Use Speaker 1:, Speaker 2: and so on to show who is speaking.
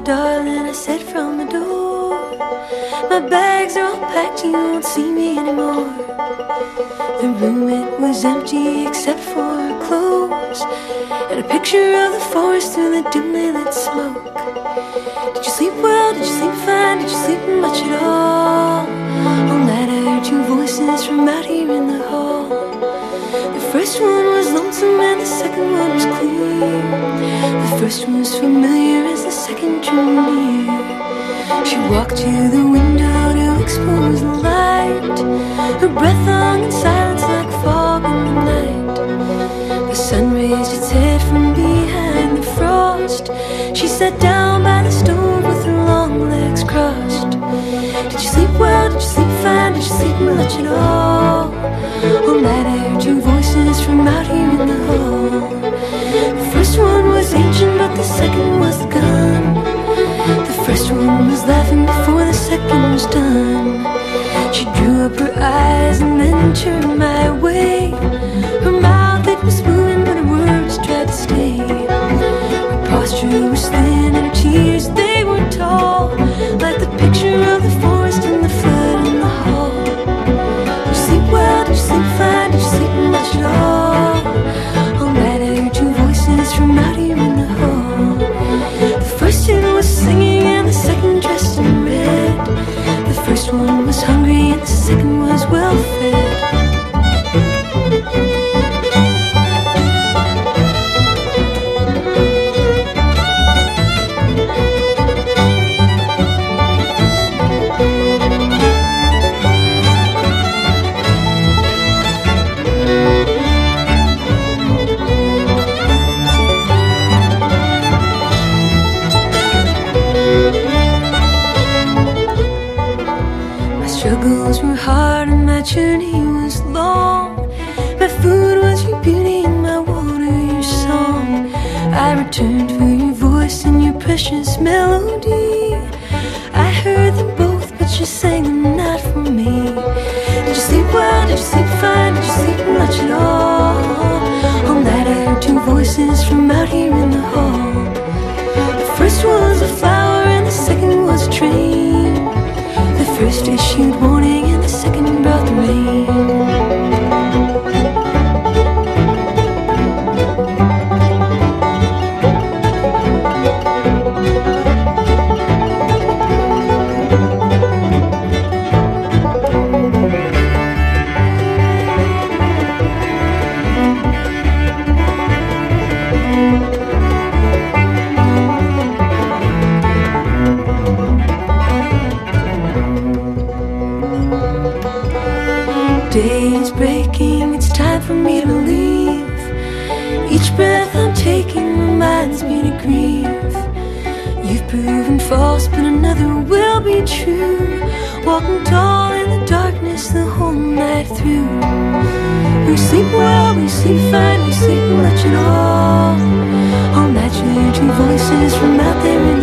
Speaker 1: darling, I said from the door. My bags are all packed, you won't see me anymore. The room, it was empty except for clothes and a picture of the forest through the dimly lit smoke. Did you sleep well? Did you sleep fine? Did you sleep much at all? All night I heard two voices from out here in the hall. The first one was lonesome and the second one was clear. The first one was familiar as the second drew near. She walked to the window to expose the light. Her breath hung in silence like fog in the night. The sun raised its head from behind the frost. She sat down by the stove with her long legs crossed. Did you sleep well? Did you sleep fine? Did you sleep much at all? All night I heard two voices from out here in the hall. The first one was ancient, but the second was the gun. The first one was laughing before the second was done. She drew up her eyes and then turned my way. Her mouth, it was moving, but her words tried to stay. Her posture was thin and her tears, they were tall, like the picture of the forest and the flood in the hall. Did you sleep well? Did you sleep fine? Did you sleep much at all? All night I heard two voices from out here in the hall. The first one was singing and the second dressed in red. The first one was hungry and the second was well fed. Struggles were hard and my journey was long. My food was your beauty and my water your song. I returned for your voice and your precious melody. I heard them both, but you sang them not for me. Did you sleep well? Did you sleep fine? Did you sleep much at all? All night I heard two voices from out here in the hall. The first was a flower and the second was a train. The first issued warning and the second brought the rain. Day is breaking, it's time for me to leave. Each breath I'm taking reminds me to grieve. You've proven false, but another will be true. Walking tall in the darkness the whole night through. We sleep well, we sleep fine, we sleep much at all. All night you hear two voices from out there in